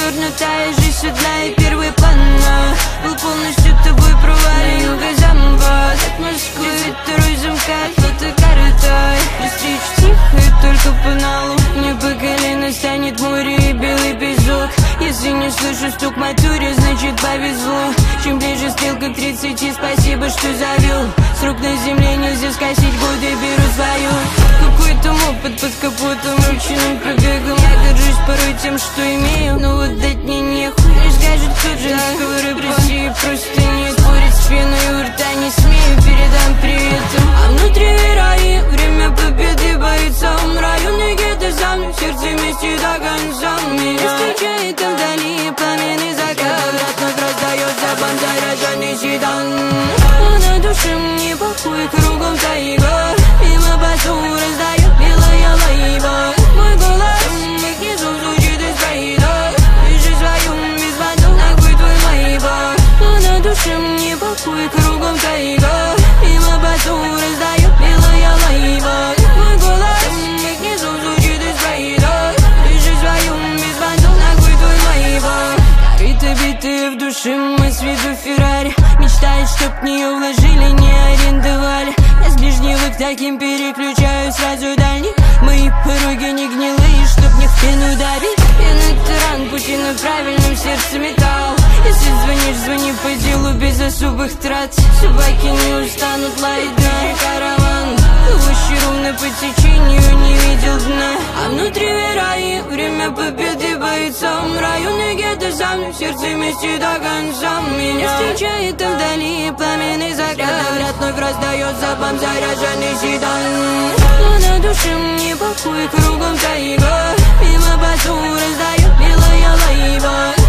перевернутая жизнь сюда и первый план. Был полностью тобой провален, юга замбас от Москвы, 32-й замкат, фотокартой. При встрече тихо и только по налу. Не по колено станет море и белый песок. Если не слышу стук матуре, значит повезло. Чем ближе стрелка к 30, спасибо, что завел. Срок на земле нельзя скосить, годы беру свою. Какой-то опыт под капотом, ручным пробегом. Я горжусь порой тем, что имею, но вот дать мне нехуй. Не скажет, кто же разговоры в России просто нет. Спорить с пеной у рта не смею, передам приветом. А внутри раи, время победы бойцам. Районы где-то за мной, сердце вместе до конца. Меня встречает там вдали пламенный закат. Вновь раздается бан, заряженный седан. На душе мне покой, кругом тайга. Мимо басу раздает белая лайба. Мой голос внизу звучит из проида. Пиши свою без бантов, нахуй твой майбах. На душе мне покой, кругом тайга. Мимо басу раздает белая лайба. Мой голос внизу звучит из проида. Пиши свою без бантов, нахуй твой майбах. Корыто битые в душе, мы с виду Феррари. Мечтает, чтоб в нее вложили, не арендовали. Я с ближнего к таким переключаю сразу дальних. Мои пороги не гнилые, чтоб не в пену давить. Пена таран, пути на правильном, сердце металл. Если звонишь, звони по делу без особых трат. Собаки не устанут лаять на караван. Плывущий ровно по течению, не видел дна. А внутри раи, время победы бойцам. Районы где-то за мной, сердце вместе до конца. Меня встречает там вдали пламенный закат. Вряд вновь раздается бам, заряженный седан. Но на душе мне покой, кругом тайга. Мимо басу раздает белая лайба.